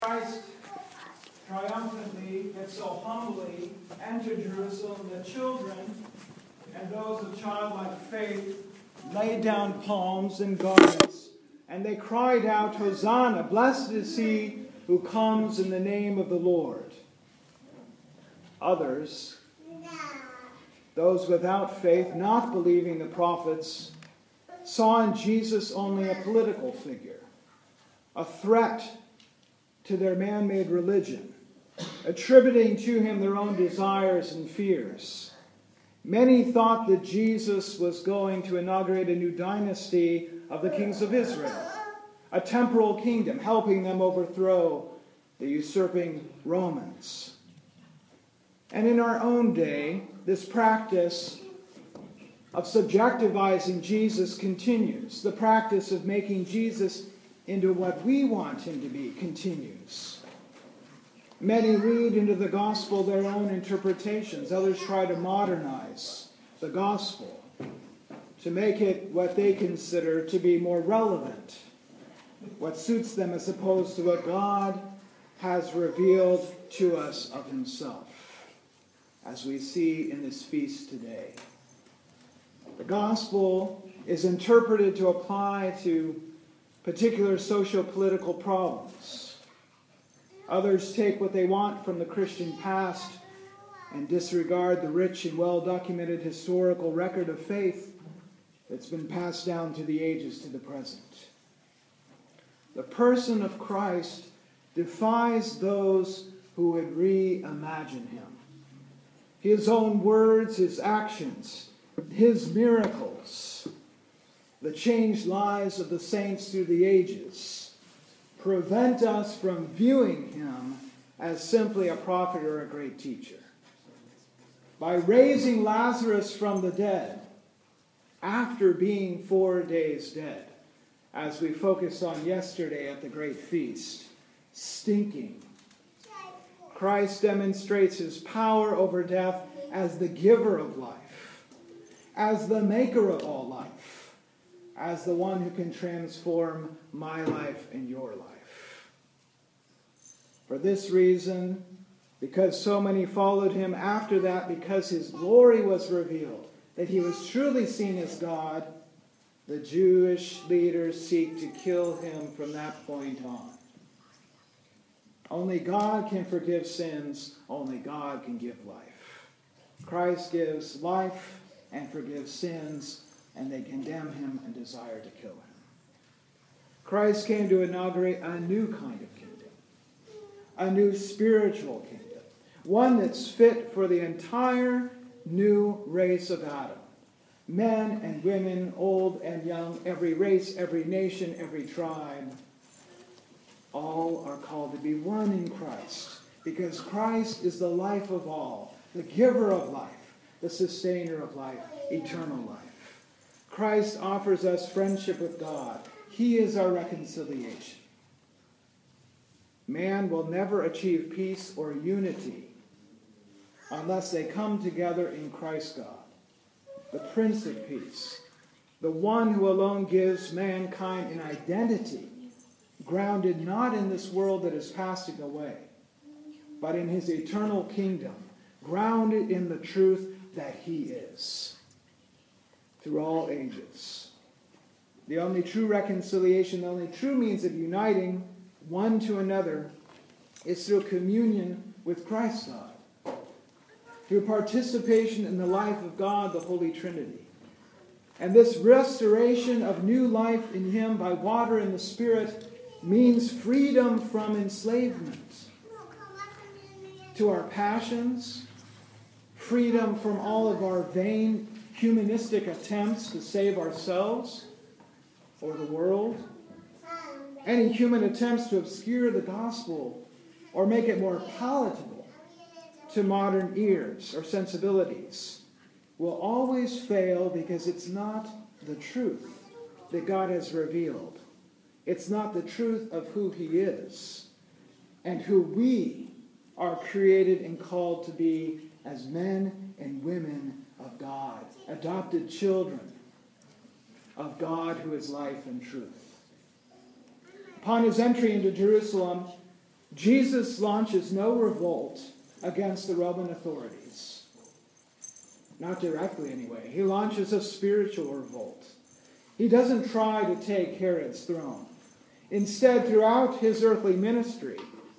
Christ triumphantly, yet so humbly, entered Jerusalem, the children and those of childlike faith laid down palms and garments, and they cried out, Hosanna, blessed is he who comes in the name of the Lord. Others, those without faith, not believing the prophets, saw in Jesus only a political figure, a threat to their man-made religion, attributing to him their own desires and fears. Many thought that Jesus was going to inaugurate a new dynasty of the kings of Israel, a temporal kingdom, helping them overthrow the usurping Romans. And in our own day, this practice of subjectivizing Jesus continues. The practice of making Jesus into what we want him to be continues. Many read into the gospel their own interpretations. Others try to modernize the gospel to make it what they consider to be more relevant, what suits them as opposed to what God has revealed to us of himself, as we see in this feast today. The gospel is interpreted to apply to particular socio-political problems. Others take what they want from the Christian past and disregard the rich and well-documented historical record of faith that's been passed down through the ages to the present. The person of Christ defies those who would reimagine him. His own words, his actions, his miracles, the changed lives of the saints through the ages prevent us from viewing him as simply a prophet or a great teacher. By raising Lazarus from the dead, after being 4 days dead, as we focused on yesterday at the great feast, stinking, Christ demonstrates his power over death as the giver of life, as the maker of all life, as the one who can transform my life and your life. For this reason, because so many followed him after that, because his glory was revealed, that he was truly seen as God, the Jewish leaders seek to kill him from that point on. Only God can forgive sins. Only God can give life. Christ gives life and forgives sins, and they condemn him and desire to kill him. Christ came to inaugurate a new kind of kingdom, a new spiritual kingdom, one that's fit for the entire new race of Adam. Men and women, old and young, every race, every nation, every tribe, all are called to be one in Christ, because Christ is the life of all, the giver of life, the sustainer of life, eternal life. Christ offers us friendship with God. He is our reconciliation. Man will never achieve peace or unity unless they come together in Christ God, the Prince of Peace, the one who alone gives mankind an identity grounded not in this world that is passing away, but in his eternal kingdom, grounded in the truth that he is through all ages. The only true reconciliation, the only true means of uniting one to another is through communion with Christ God, through participation in the life of God, the Holy Trinity. And this restoration of new life in him by water and the Spirit means freedom from enslavement to our passions, freedom from all of our vain humanistic attempts to save ourselves or the world, any human attempts to obscure the gospel or make it more palatable to modern ears or sensibilities will always fail, because it's not the truth that God has revealed. It's not the truth of who he is and who we are created and called to be as men and women of God, adopted children of God who is life and truth. Upon his entry into Jerusalem, Jesus launches no revolt against the Roman authorities. Not directly, anyway. He launches a spiritual revolt. He doesn't try to take Herod's throne. Instead, throughout his earthly ministry,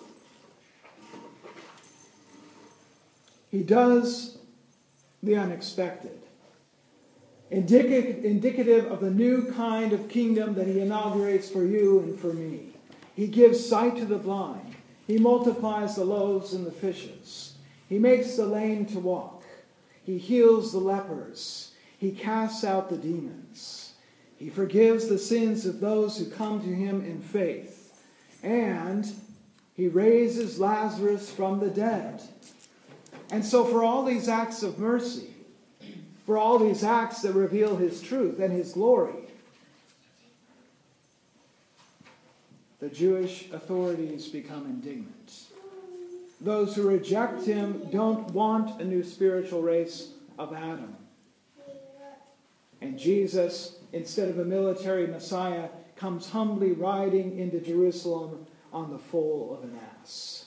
he does the unexpected, indicative of the new kind of kingdom that he inaugurates for you and for me. He gives sight to the blind. He multiplies the loaves and the fishes. He makes the lame to walk. He heals the lepers. He casts out the demons. He forgives the sins of those who come to him in faith. And he raises Lazarus from the dead. And so for all these acts of mercy, for all these acts that reveal his truth and his glory, the Jewish authorities become indignant. Those who reject him don't want a new spiritual race of Adam. And Jesus, instead of a military Messiah, comes humbly riding into Jerusalem on the foal of an ass.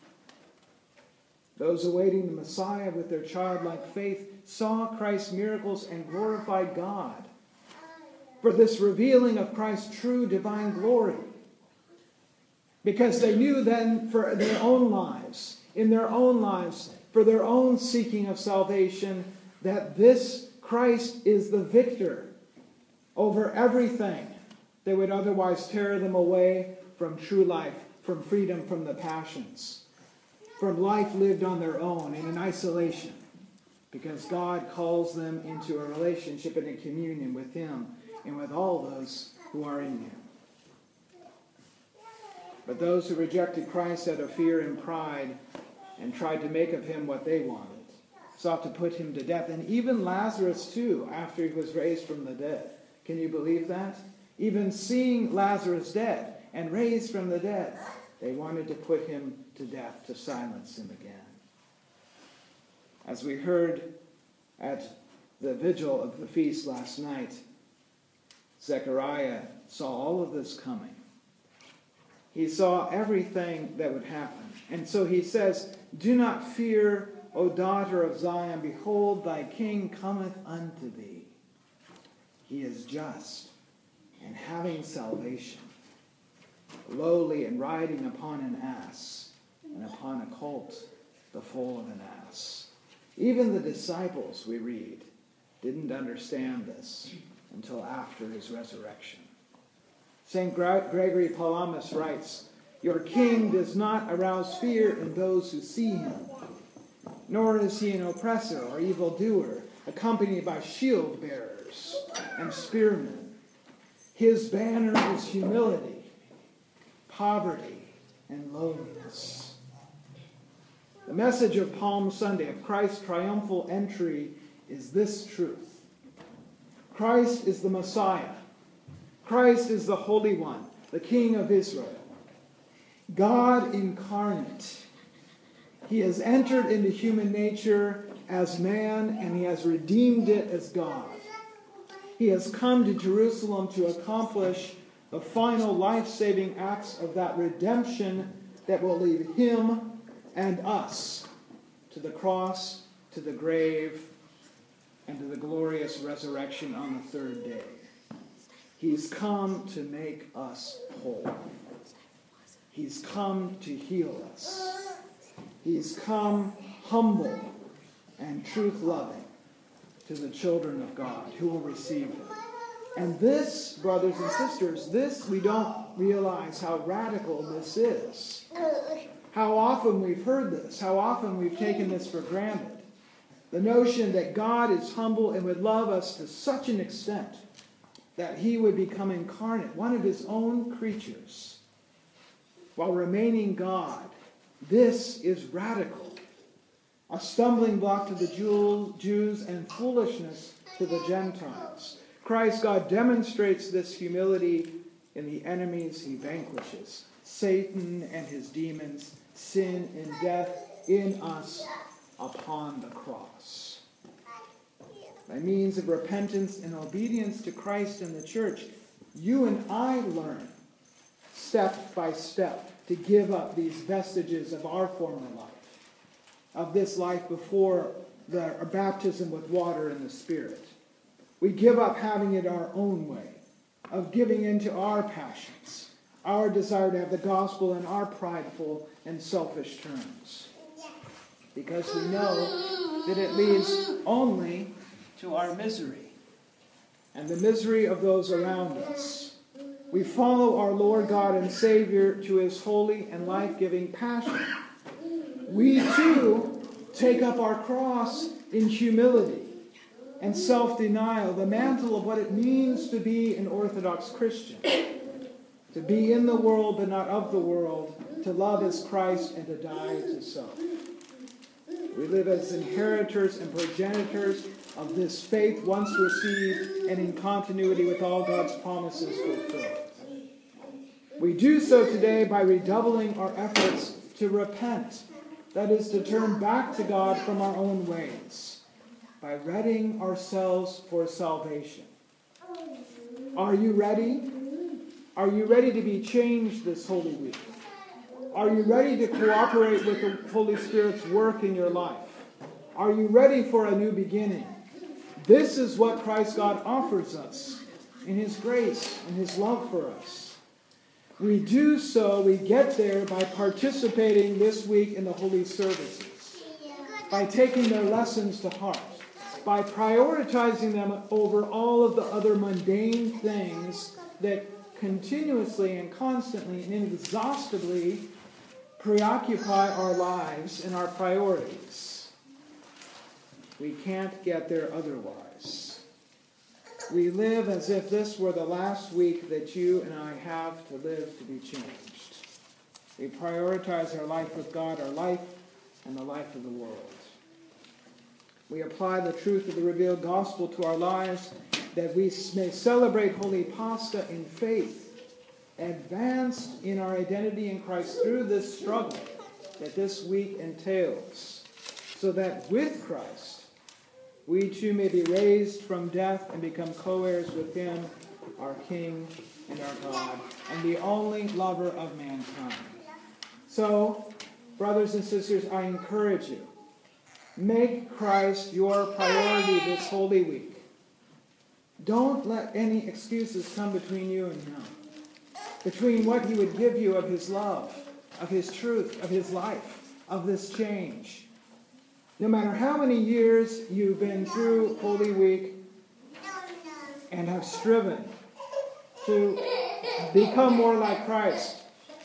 Those awaiting the Messiah with their childlike faith saw Christ's miracles and glorified God for this revealing of Christ's true divine glory. Because they knew then for their own lives, in their own lives, for their own seeking of salvation, that this Christ is the victor over everything that would otherwise tear them away from true life, from freedom from the passions, from life lived on their own and in isolation, because God calls them into a relationship and a communion with him and with all those who are in him. But those who rejected Christ out of fear and pride and tried to make of him what they wanted, sought to put him to death. And even Lazarus too, after he was raised from the dead. Can you believe that? Even seeing Lazarus dead and raised from the dead, they wanted to put him to death, to silence him again. As we heard at the vigil of the feast last night, Zechariah saw all of this coming. He saw everything that would happen. And so he says, "Do not fear, O daughter of Zion. Behold, thy king cometh unto thee. He is just and having salvation, lowly and riding upon an ass, and upon a colt, the foal of an ass." Even the disciples, we read, didn't understand this until after his resurrection. St. Gregory Palamas writes, "Your king does not arouse fear in those who see him, nor is he an oppressor or evildoer, accompanied by shield bearers and spearmen. His banner is humility, poverty, and lowliness." The message of Palm Sunday, of Christ's triumphal entry, is this truth. Christ is the Messiah. Christ is the Holy One, the King of Israel. God incarnate. He has entered into human nature as man, and he has redeemed it as God. He has come to Jerusalem to accomplish the final life-saving acts of that redemption that will lead him and us to the cross, to the grave, and to the glorious resurrection on the third day. He's come to make us whole. He's come to heal us. He's come humble and truth-loving to the children of God who will receive him. And this, brothers and sisters, this we don't realize how radical this is. How often we've heard this. How often we've taken this for granted. The notion that God is humble and would love us to such an extent that he would become incarnate, one of his own creatures, while remaining God. This is radical. A stumbling block to the Jews and foolishness to the Gentiles. Christ, God, demonstrates this humility in the enemies he vanquishes. Satan and his demons, sin and death in us upon the cross. By means of repentance and obedience to Christ and the church, you and I learn step by step to give up these vestiges of our former life, of this life before our baptism with water and the Spirit. We give up having it our own way, of giving into our passions, our desire to have the gospel in our prideful and selfish terms. Because we know that it leads only to our misery and the misery of those around us. We follow our Lord God and Savior to his holy and life-giving passion. We too take up our cross in humility and self-denial, the mantle of what it means to be an Orthodox Christian, to be in the world but not of the world, to love as Christ and to die to self. We live as inheritors and progenitors of this faith once received and in continuity with all God's promises fulfilled. We do so today by redoubling our efforts to repent, that is, to turn back to God from our own ways, by readying ourselves for salvation. Are you ready? Are you ready to be changed this Holy Week? Are you ready to cooperate with the Holy Spirit's work in your life? Are you ready for a new beginning? This is what Christ God offers us in his grace and his love for us. We do so, we get there by participating this week in the holy services, by taking their lessons to heart, by prioritizing them over all of the other mundane things that continuously and constantly and inexhaustibly preoccupy our lives and our priorities. We can't get there otherwise. We live as if this were the last week that you and I have to live to be changed. We prioritize our life with God, our life, and the life of the world. We apply the truth of the revealed gospel to our lives that we may celebrate Holy Pasta in faith, advanced in our identity in Christ through this struggle that this week entails, so that with Christ we too may be raised from death and become co-heirs with him, our King and our God, and the only lover of mankind. So, brothers and sisters, I encourage you, make Christ your priority this Holy Week. Don't let any excuses come between you and him, between what he would give you of his love, of his truth, of his life, of this change. No matter how many years you've been through Holy Week and have striven to become more like Christ,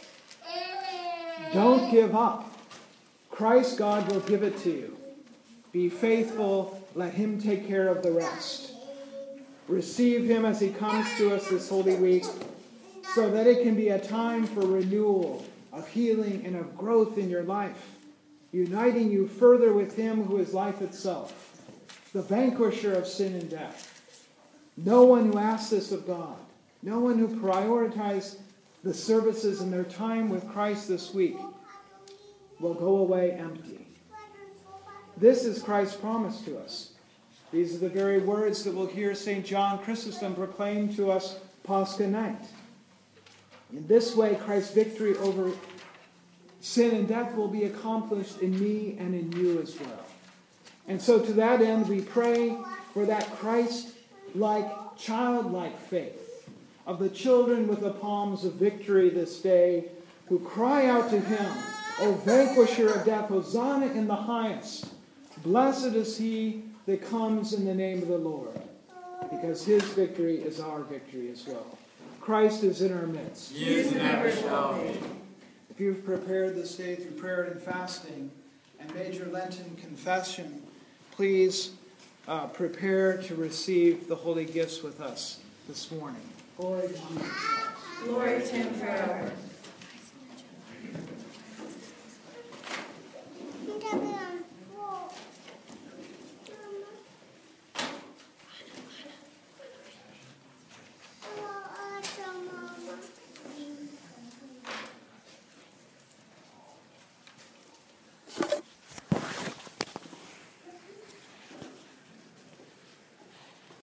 don't give up. Christ God will give it to you. Be faithful. Let him take care of the rest. Receive him as he comes to us this Holy Week, so that it can be a time for renewal, of healing, and of growth in your life, uniting you further with him who is life itself, the vanquisher of sin and death. No one who asks this of God, no one who prioritizes the services and their time with Christ this week will go away empty. This is Christ's promise to us. These are the very words that we'll hear St. John Chrysostom proclaim to us Pascha night. In this way, Christ's victory over sin and death will be accomplished in me and in you as well. And so to that end, we pray for that Christ-like, childlike faith of the children with the palms of victory this day, who cry out to him, O vanquisher of death, Hosanna in the highest. Blessed is he that comes in the name of the Lord, because his victory is our victory as well. Christ is in our midst. He is and ever shall be. If you've prepared this day through prayer and fasting and made your Lenten confession, please prepare to receive the holy gifts with us this morning. Glory to Jesus Christ. Glory to him forever.